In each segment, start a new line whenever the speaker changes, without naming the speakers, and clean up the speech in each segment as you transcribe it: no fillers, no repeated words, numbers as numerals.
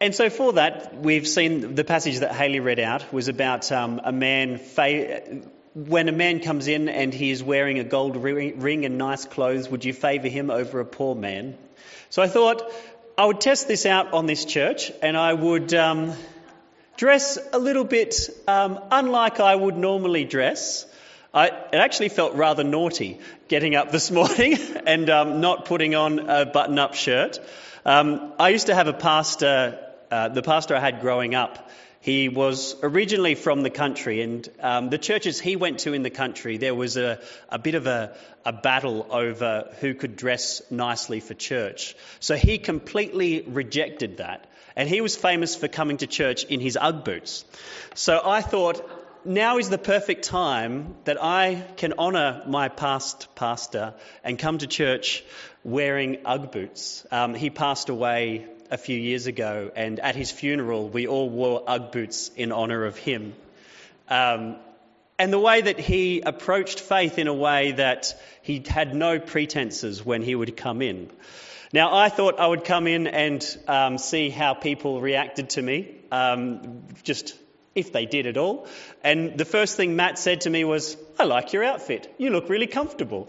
And so for that, we've seen the passage that Hayley read out was about a man, when a man comes in and he is wearing a gold ring and nice clothes, would you favour him over a poor man? So I thought I would test this out on this church, and I would dress a little bit unlike I would normally dress. It actually felt rather naughty getting up this morning and not putting on a button-up shirt. I used to have a pastor, the pastor I had growing up. He was originally from the country, and the churches he went to in the country, there was a bit of a battle over who could dress nicely for church. So he completely rejected that, and he was famous for coming to church in his Ugg boots. So I thought, now is the perfect time that I can honour my past pastor and come to church wearing Ugg boots. He passed away a few years ago, and at his funeral we all wore Ugg boots in honour of him. And the way that he approached faith in a way that he had no pretences when he would come in. Now I thought I would come in and see how people reacted to me, just if they did at all. And the first thing Matt said to me was, "I like your outfit. You look really comfortable."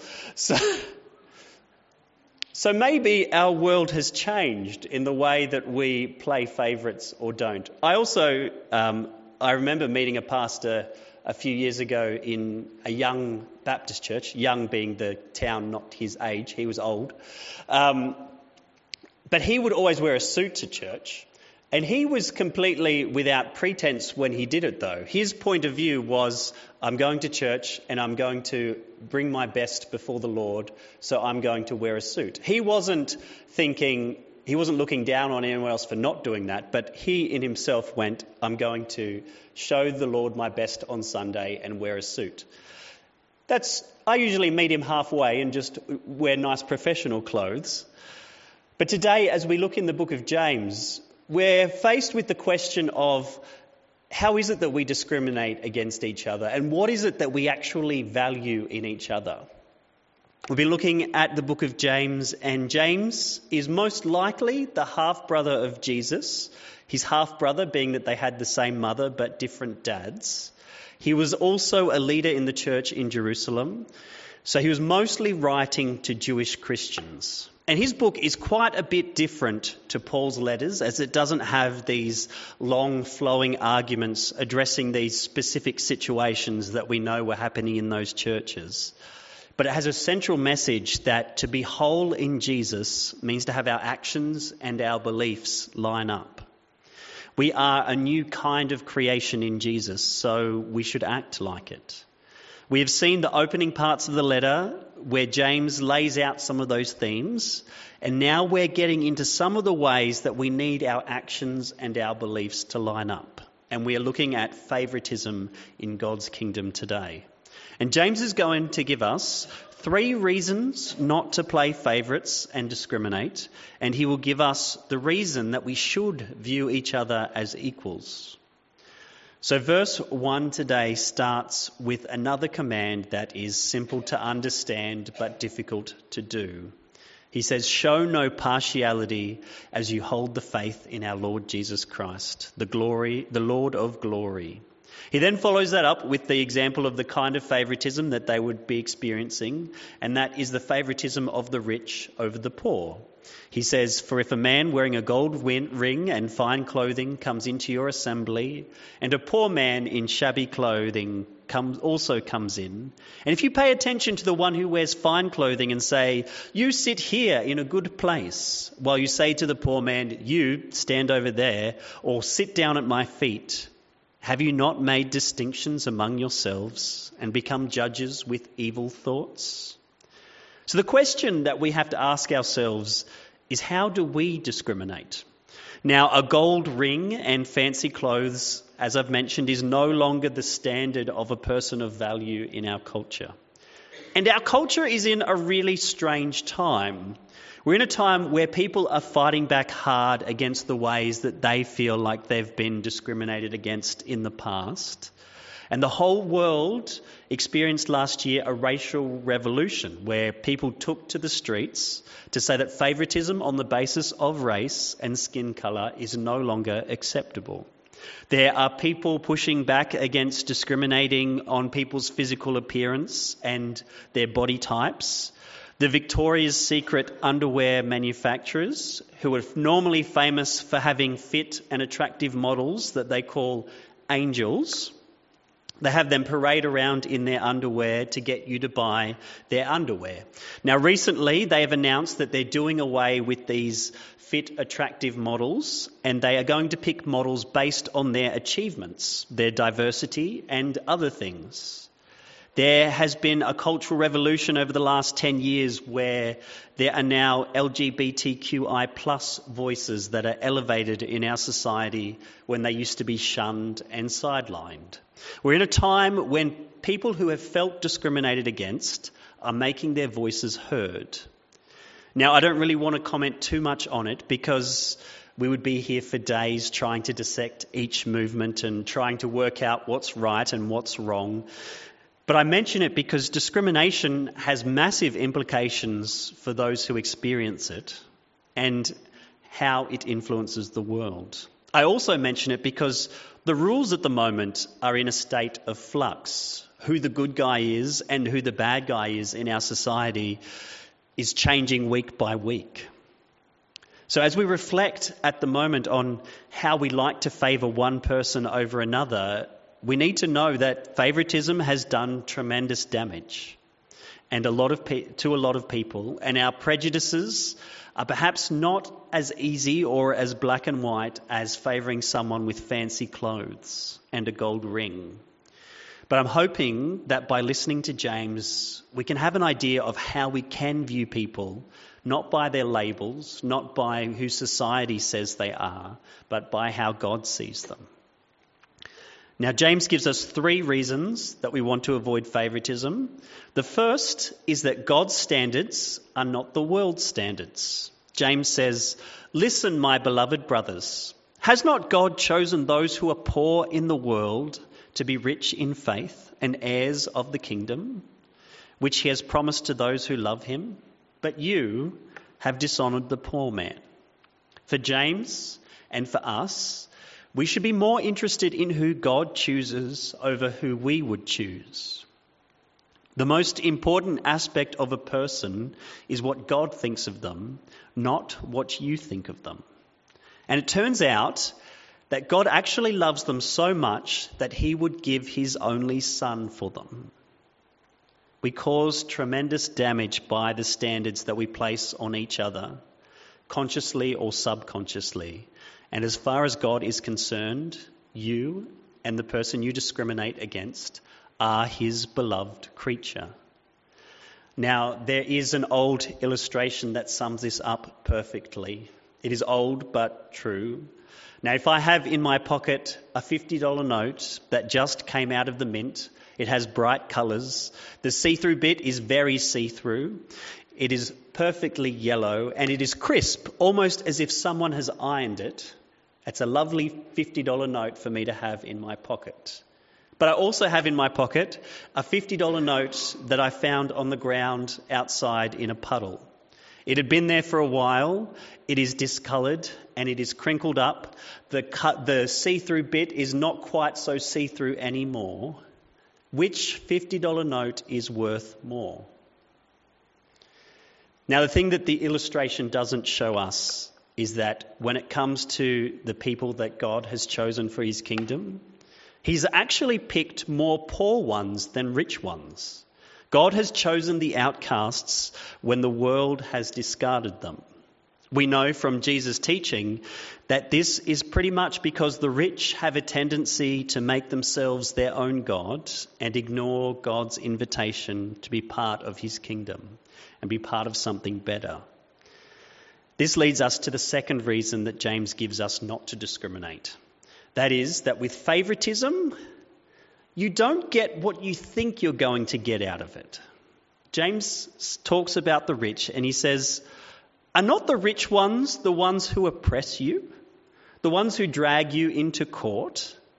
So maybe our world has changed in the way that we play favourites or don't. I also, I remember meeting a pastor a few years ago in a young Baptist church, young being the town, not his age, he was old. But he would always wear a suit to church. And he was completely without pretense when he did it, though. His point of view was, I'm going to church and I'm going to bring my best before the Lord, so I'm going to wear a suit. He wasn't looking down on anyone else for not doing that, but he in himself went, I'm going to show the Lord my best on Sunday and wear a suit. I usually meet him halfway and just wear nice professional clothes. But today, as we look in the book of James, we're faced with the question of how is it that we discriminate against each other, and what is it that we actually value in each other? We'll be looking at the book of James, and James is most likely the half-brother of Jesus, his half-brother being that they had the same mother but different dads. He was also a leader in the church in Jerusalem, so he was mostly writing to Jewish Christians. And his book is quite a bit different to Paul's letters, as it doesn't have these long flowing arguments addressing these specific situations that we know were happening in those churches. But it has a central message that to be whole in Jesus means to have our actions and our beliefs line up. We are a new kind of creation in Jesus, so we should act like it. We have seen the opening parts of the letter where James lays out some of those themes, and now we're getting into some of the ways that we need our actions and our beliefs to line up. And we are looking at favouritism in God's kingdom today. And James is going to give us 3 reasons not to play favourites and discriminate, and he will give us the reason that we should view each other as equals. So verse 1 today starts with another command that is simple to understand but difficult to do. He says, "Show no partiality as you hold the faith in our Lord Jesus Christ, the Lord of glory." He then follows that up with the example of the kind of favouritism that they would be experiencing, and that is the favouritism of the rich over the poor. He says, "For if a man wearing a gold ring and fine clothing comes into your assembly, and a poor man in shabby clothing also comes in, and if you pay attention to the one who wears fine clothing and say, 'You sit here in a good place,' while you say to the poor man, 'You stand over there,' or 'Sit down at my feet,' have you not made distinctions among yourselves and become judges with evil thoughts?" So the question that we have to ask ourselves is, how do we discriminate? Now, a gold ring and fancy clothes, as I've mentioned, is no longer the standard of a person of value in our culture. And our culture is in a really strange time. We're in a time where people are fighting back hard against the ways that they feel like they've been discriminated against in the past. And the whole world experienced last year a racial revolution where people took to the streets to say that favouritism on the basis of race and skin colour is no longer acceptable. There are people pushing back against discriminating on people's physical appearance and their body types. The Victoria's Secret underwear manufacturers, who are normally famous for having fit and attractive models that they call angels, they have them parade around in their underwear to get you to buy their underwear. Now, recently, they have announced that they're doing away with these fit, attractive models, and they are going to pick models based on their achievements, their diversity, and other things. There has been a cultural revolution over the last 10 years where there are now LGBTQI plus voices that are elevated in our society when they used to be shunned and sidelined. We're in a time when people who have felt discriminated against are making their voices heard. Now, I don't really want to comment too much on it because we would be here for days trying to dissect each movement and trying to work out what's right and what's wrong. But I mention it because discrimination has massive implications for those who experience it and how it influences the world. I also mention it because the rules at the moment are in a state of flux. Who the good guy is and who the bad guy is in our society is changing week by week. So as we reflect at the moment on how we like to favour one person over another, we need to know that favouritism has done tremendous damage and to a lot of people, and our prejudices are perhaps not as easy or as black and white as favouring someone with fancy clothes and a gold ring. But I'm hoping that by listening to James, we can have an idea of how we can view people, not by their labels, not by who society says they are, but by how God sees them. Now, James gives us 3 reasons that we want to avoid favouritism. The first is that God's standards are not the world's standards. James says, "Listen, my beloved brothers, has not God chosen those who are poor in the world to be rich in faith and heirs of the kingdom, which he has promised to those who love him? But you have dishonoured the poor man." For James and for us, we should be more interested in who God chooses over who we would choose. The most important aspect of a person is what God thinks of them, not what you think of them. And it turns out that God actually loves them so much that he would give his only son for them. We cause tremendous damage by the standards that we place on each other, consciously or subconsciously. And as far as God is concerned, you and the person you discriminate against are his beloved creature. Now, there is an old illustration that sums this up perfectly. It is old but true. Now, if I have in my pocket a $50 note that just came out of the mint, it has bright colours. The see-through bit is very see-through. It is perfectly yellow and it is crisp, almost as if someone has ironed it. It's a lovely $50 note for me to have in my pocket. But I also have in my pocket a $50 note that I found on the ground outside in a puddle. It had been there for a while, it is discoloured and it is crinkled up. The see-through bit is not quite so see-through anymore. Which $50 note is worth more? Now, the thing that the illustration doesn't show us is that when it comes to the people that God has chosen for his kingdom, he's actually picked more poor ones than rich ones. God has chosen the outcasts when the world has discarded them. We know from Jesus' teaching that this is pretty much because the rich have a tendency to make themselves their own God and ignore God's invitation to be part of his kingdom and be part of something better. This leads us to the second reason that James gives us not to discriminate. That is, that with favouritism, you don't get what you think you're going to get out of it. James talks about the rich and he says, "Are not the rich ones the ones who oppress you, the ones who drag you into court?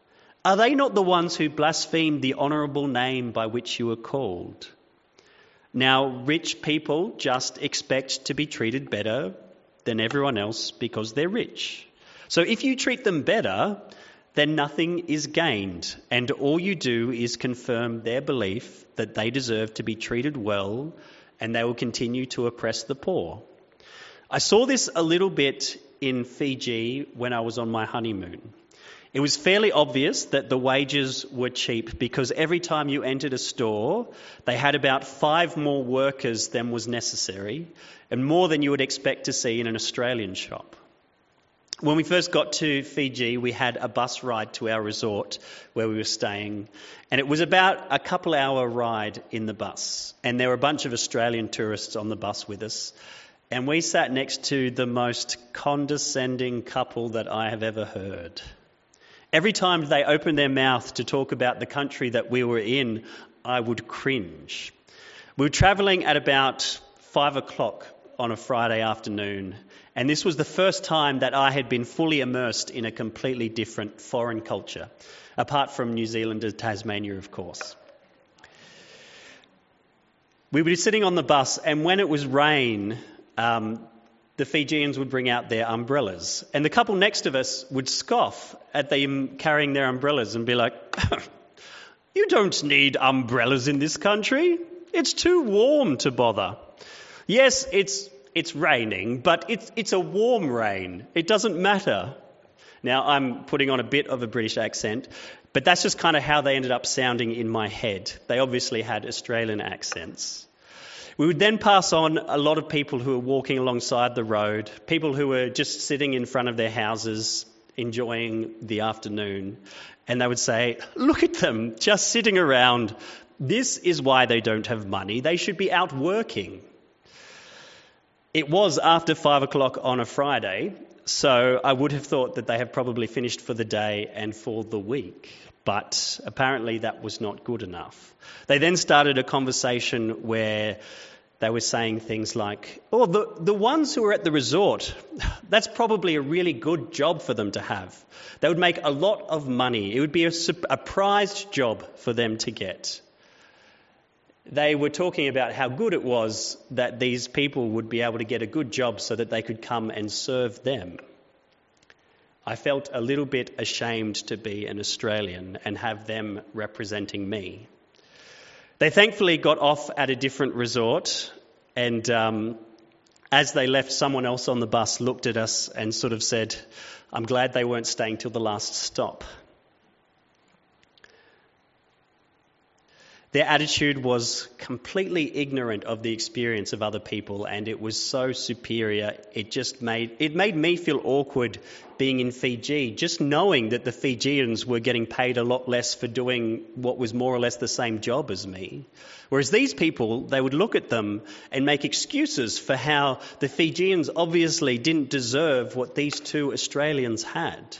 Are they not the ones who blasphemed the honourable name by which you were called? Now, rich people just expect to be treated better than everyone else because they're rich. So if you treat them better, then nothing is gained, and all you do is confirm their belief that they deserve to be treated well, and they will continue to oppress the poor. I saw this a little bit in Fiji when I was on my honeymoon. It was fairly obvious that the wages were cheap because every time you entered a store, they had about 5 more workers than was necessary, and more than you would expect to see in an Australian shop. When we first got to Fiji, we had a bus ride to our resort where we were staying, and it was about a couple-hour ride in the bus, and there were a bunch of Australian tourists on the bus with us, and we sat next to the most condescending couple that I have ever heard. Every time they opened their mouth to talk about the country that we were in, I would cringe. We were travelling at about 5 o'clock on a Friday afternoon, and this was the first time that I had been fully immersed in a completely different foreign culture, apart from New Zealand and Tasmania, of course. We would be sitting on the bus, and when it was rain, the Fijians would bring out their umbrellas, and the couple next to us would scoff at them carrying their umbrellas and be like, "You don't need umbrellas in this country. It's too warm to bother." Yes, it's raining, but it's a warm rain. It doesn't matter. Now, I'm putting on a bit of a British accent, but that's just kind of how they ended up sounding in my head. They obviously had Australian accents. We would then pass on a lot of people who were walking alongside the road, people who were just sitting in front of their houses, enjoying the afternoon, and they would say, "Look at them, just sitting around. This is why they don't have money. They should be out working." It was after 5 o'clock on a Friday, so I would have thought that they have probably finished for the day and for the week. But apparently that was not good enough. They then started a conversation where they were saying things like, "Oh, the ones who are at the resort, that's probably a really good job for them to have. They would make a lot of money. It would be a prized job for them to get." They were talking about how good it was that these people would be able to get a good job so that they could come and serve them. I felt a little bit ashamed to be an Australian and have them representing me. They thankfully got off at a different resort, and as they left, someone else on the bus looked at us and sort of said, "I'm glad they weren't staying till the last stop." Their attitude was completely ignorant of the experience of other people, and it was so superior. It made me feel awkward being in Fiji, just knowing that the Fijians were getting paid a lot less for doing what was more or less the same job as me. Whereas these people, they would look at them and make excuses for how the Fijians obviously didn't deserve what these two Australians had.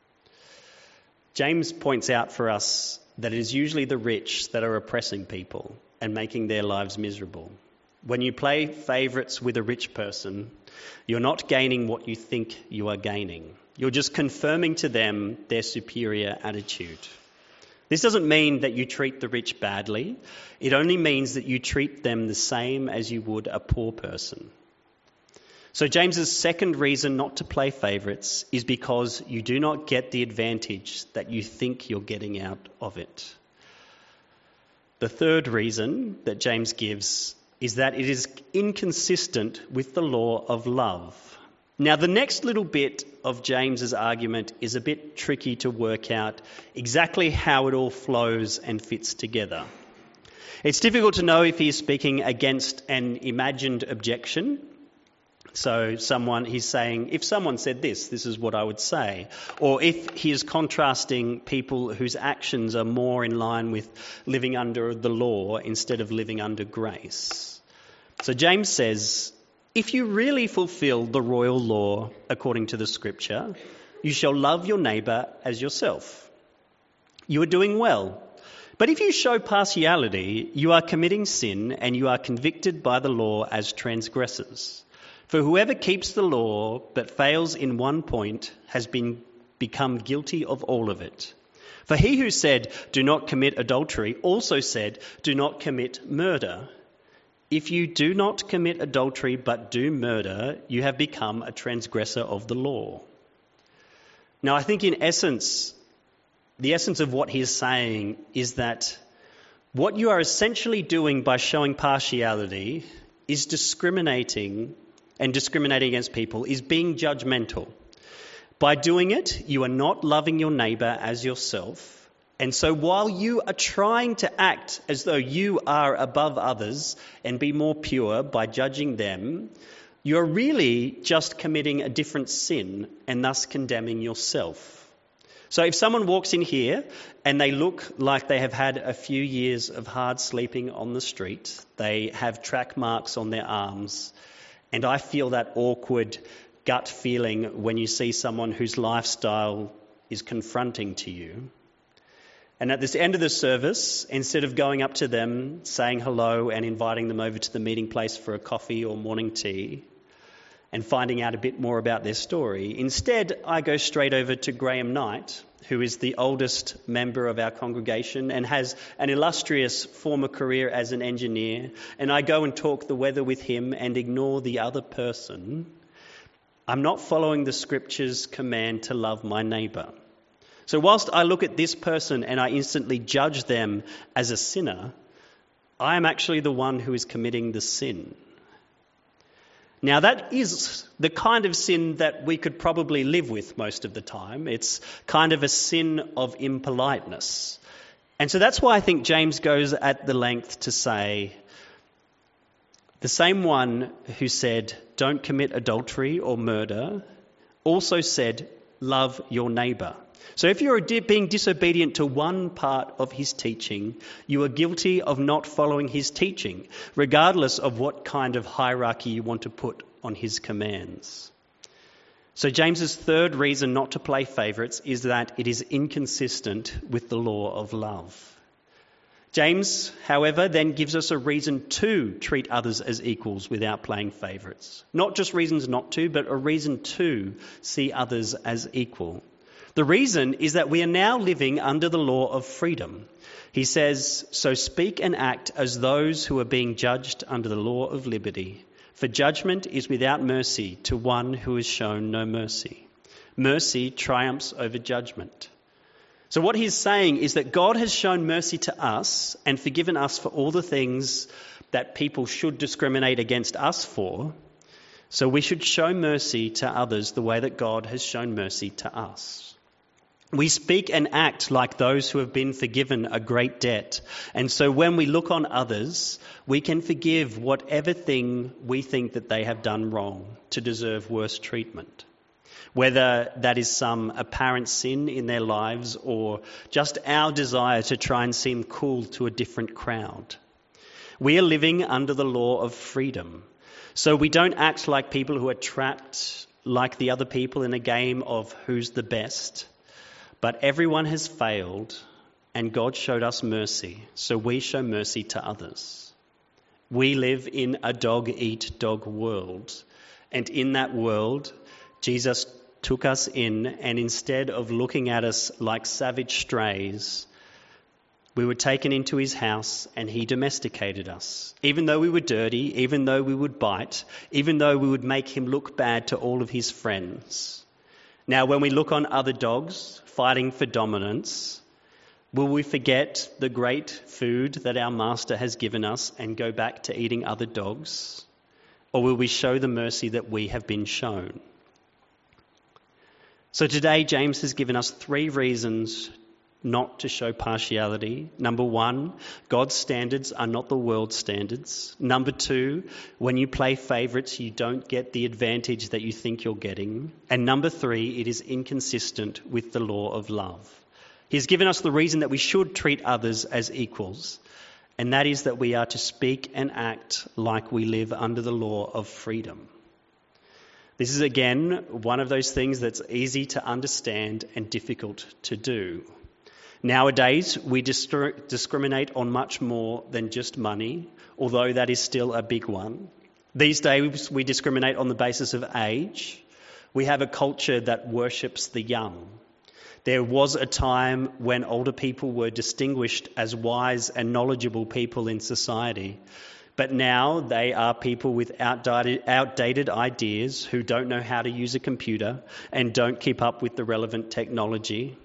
James points out for us that it is usually the rich that are oppressing people and making their lives miserable. When you play favourites with a rich person, you're not gaining what you think you are gaining. You're just confirming to them their superior attitude. This doesn't mean that you treat the rich badly. It only means that you treat them the same as you would a poor person. So James's second reason not to play favourites is because you do not get the advantage that you think you're getting out of it. The third reason that James gives is that it is inconsistent with the law of love. Now, the next little bit of James's argument is a bit tricky to work out exactly how it all flows and fits together. It's difficult to know if he is speaking against an imagined objection. So he's saying, if someone said this is what I would say. Or if he is contrasting people whose actions are more in line with living under the law instead of living under grace. So James says, if you really fulfill the royal law according to the scripture, you shall love your neighbour as yourself. You are doing well. But if you show partiality, you are committing sin and you are convicted by the law as transgressors. For whoever keeps the law but fails in one point has become guilty of all of it. For he who said, 'Do not commit adultery,' also said, 'Do not commit murder.' If you do not commit adultery but do murder, you have become a transgressor of the law." Now, I think in essence, the essence of what he is saying is that what you are essentially doing by showing partiality is discriminating against people, is being judgmental. By doing it, you are not loving your neighbour as yourself. And so while you are trying to act as though you are above others and be more pure by judging them, you're really just committing a different sin and thus condemning yourself. So if someone walks in here and they look like they have had a few years of hard sleeping on the street, they have track marks on their arms, and I feel that awkward gut feeling when you see someone whose lifestyle is confronting to you. And at this end of the service, instead of going up to them, saying hello and inviting them over to the meeting place for a coffee or morning tea and finding out a bit more about their story, instead I go straight over to Graham Knight, who is the oldest member of our congregation and has an illustrious former career as an engineer, and I go and talk the weather with him and ignore the other person. I'm not following the Scripture's command to love my neighbour. So whilst I look at this person and I instantly judge them as a sinner, I am actually the one who is committing the sin. Now that is the kind of sin that we could probably live with most of the time. It's kind of a sin of impoliteness. And so that's why I think James goes at the length to say, the same one who said, "Don't commit adultery or murder," also said, "Love your neighbour." So if you're being disobedient to one part of his teaching, you are guilty of not following his teaching, regardless of what kind of hierarchy you want to put on his commands. So James's third reason not to play favourites is that it is inconsistent with the law of love. James, however, then gives us a reason to treat others as equals without playing favourites. Not just reasons not to, but a reason to see others as equal. The reason is that we are now living under the law of freedom. He says, "So speak and act as those who are being judged under the law of liberty. For judgment is without mercy to one who has shown no mercy. Mercy triumphs over judgment." So what he's saying is that God has shown mercy to us and forgiven us for all the things that people should discriminate against us for. So we should show mercy to others the way that God has shown mercy to us. We speak and act like those who have been forgiven a great debt. And so when we look on others, we can forgive whatever thing we think that they have done wrong to deserve worse treatment. Whether that is some apparent sin in their lives or just our desire to try and seem cool to a different crowd. We are living under the law of freedom. So we don't act like people who are trapped like the other people in a game of who's the best. But everyone has failed, and God showed us mercy, so we show mercy to others. We live in a dog-eat-dog world, and in that world, Jesus took us in, and instead of looking at us like savage strays, we were taken into his house, and he domesticated us. Even though we were dirty, even though we would bite, even though we would make him look bad to all of his friends. Now, when we look on other dogs fighting for dominance, will we forget the great food that our master has given us and go back to eating other dogs? Or will we show the mercy that we have been shown? So today, James has given us 3 reasons not to show partiality. Number 1, God's standards are not the world's standards. Number 2, when you play favourites, you don't get the advantage that you think you're getting. And number 3, it is inconsistent with the law of love. He's given us the reason that we should treat others as equals, and that is that we are to speak and act like we live under the law of freedom. This is again one of those things that's easy to understand and difficult to do. Nowadays, we discriminate on much more than just money, although that is still a big one. These days, we discriminate on the basis of age. We have a culture that worships the young. There was a time when older people were distinguished as wise and knowledgeable people in society, but now they are people with outdated ideas who don't know how to use a computer and don't keep up with the relevant technology.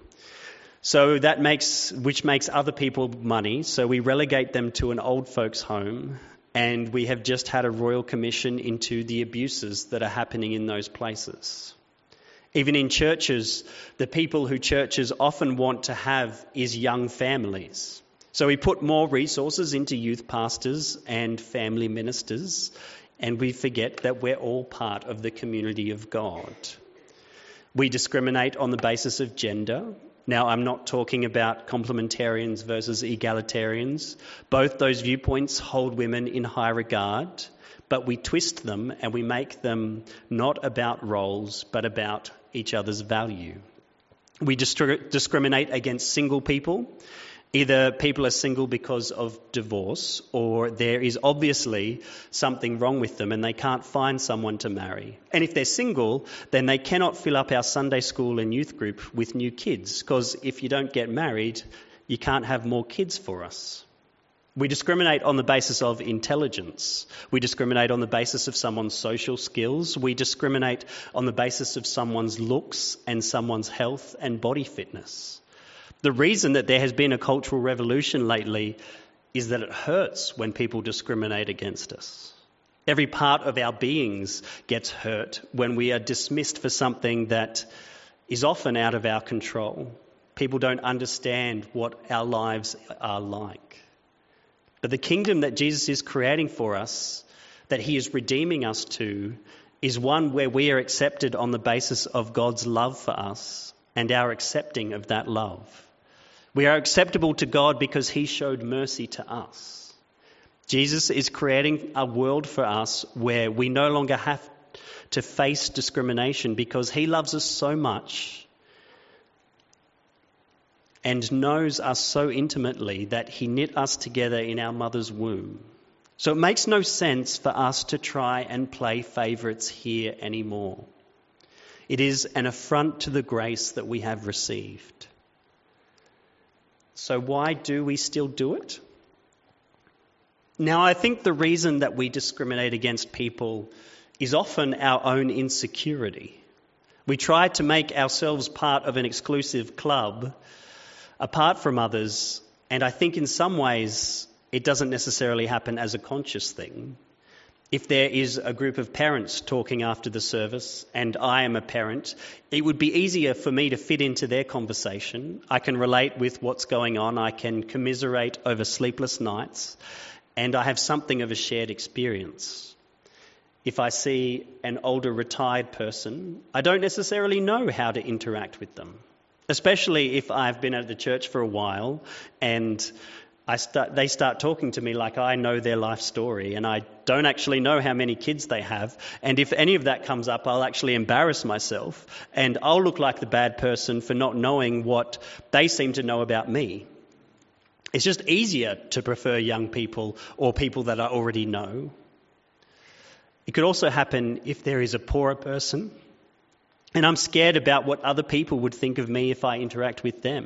So which makes other people money, so we relegate them to an old folks' home, and we have just had a royal commission into the abuses that are happening in those places. Even in churches, the people who churches often want to have is young families. So we put more resources into youth pastors and family ministers, and we forget that we're all part of the community of God. We discriminate on the basis of gender. Now, I'm not talking about complementarians versus egalitarians. Both those viewpoints hold women in high regard, but we twist them and we make them not about roles, but about each other's value. We discriminate against single people. Either people are single because of divorce, or there is obviously something wrong with them and they can't find someone to marry. And if they're single, then they cannot fill up our Sunday school and youth group with new kids, because if you don't get married, you can't have more kids for us. We discriminate on the basis of intelligence. We discriminate on the basis of someone's social skills. We discriminate on the basis of someone's looks and someone's health and body fitness. The reason that there has been a cultural revolution lately is that it hurts when people discriminate against us. Every part of our beings gets hurt when we are dismissed for something that is often out of our control. People don't understand what our lives are like. But the kingdom that Jesus is creating for us, that he is redeeming us to, is one where we are accepted on the basis of God's love for us and our accepting of that love. We are acceptable to God because he showed mercy to us. Jesus is creating a world for us where we no longer have to face discrimination because he loves us so much and knows us so intimately that he knit us together in our mother's womb. So it makes no sense for us to try and play favourites here anymore. It is an affront to the grace that we have received. So why do we still do it? Now, I think the reason that we discriminate against people is often our own insecurity. We try to make ourselves part of an exclusive club apart from others, and I think in some ways it doesn't necessarily happen as a conscious thing. If there is a group of parents talking after the service and I am a parent, it would be easier for me to fit into their conversation. I can relate with what's going on, I can commiserate over sleepless nights, and I have something of a shared experience. If I see an older retired person, I don't necessarily know how to interact with them. Especially if I've been at the church for a while and they start talking to me like I know their life story and I don't actually know how many kids they have. And if any of that comes up, I'll actually embarrass myself and I'll look like the bad person for not knowing what they seem to know about me. It's just easier to prefer young people or people that I already know. It could also happen if there is a poorer person. And I'm scared about what other people would think of me if I interact with them.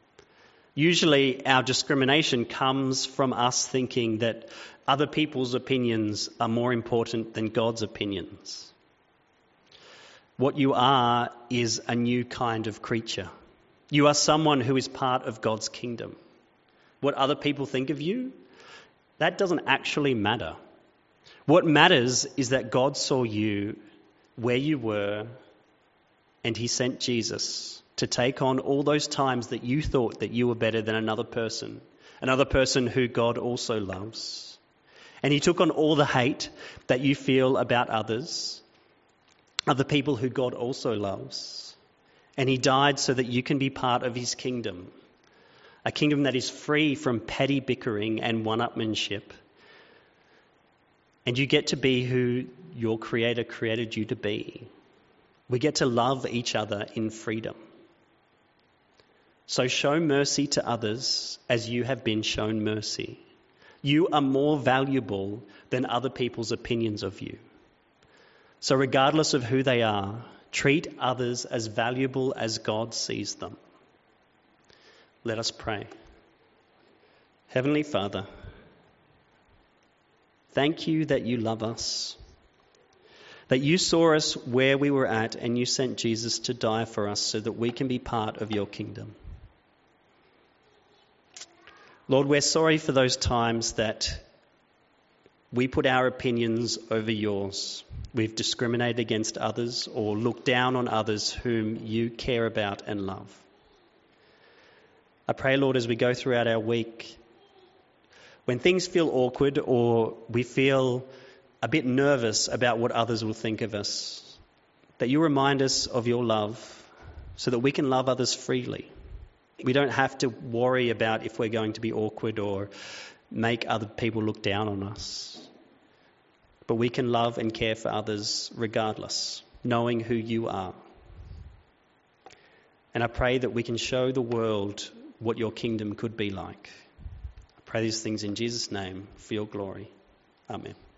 Usually our discrimination comes from us thinking that other people's opinions are more important than God's opinions. What you are is a new kind of creature. You are someone who is part of God's kingdom. What other people think of you, that doesn't actually matter. What matters is that God saw you where you were, and he sent Jesus to take on all those times that you thought that you were better than another person who God also loves. And he took on all the hate that you feel about others, other people who God also loves. And he died so that you can be part of his kingdom, a kingdom that is free from petty bickering and one-upmanship. And you get to be who your Creator created you to be. We get to love each other in freedom. So show mercy to others as you have been shown mercy. You are more valuable than other people's opinions of you. So regardless of who they are, treat others as valuable as God sees them. Let us pray. Heavenly Father, thank you that you love us, that you saw us where we were at and you sent Jesus to die for us so that we can be part of your kingdom. Lord, we're sorry for those times that we put our opinions over yours. We've discriminated against others or looked down on others whom you care about and love. I pray, Lord, as we go throughout our week, when things feel awkward or we feel a bit nervous about what others will think of us, that you remind us of your love so that we can love others freely. We don't have to worry about if we're going to be awkward or make other people look down on us. But we can love and care for others regardless, knowing who you are. And I pray that we can show the world what your kingdom could be like. I pray these things in Jesus' name for your glory. Amen.